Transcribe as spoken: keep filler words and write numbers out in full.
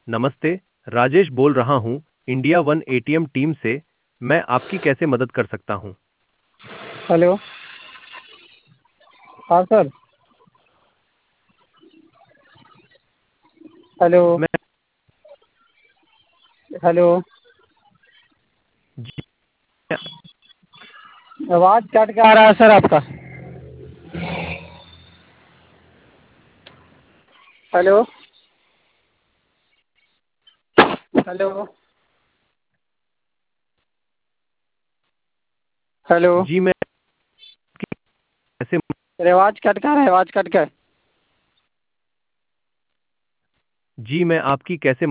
नमस्ते, राजेश बोल रहा हूँ, इंडिया वन एटीएम टीम से। मैं आपकी कैसे मदद कर सकता हूँ? हेलो। हाँ सर। हेलो। मैं हेलो। जी आवाज़ कट के आ रहा है सर आपका। हेलो। हेलो। हेलो। जी मैं कैसे अरे आवाज़ कट के आ रहा है, आवाज़ कट के। जी मैं आपकी कैसे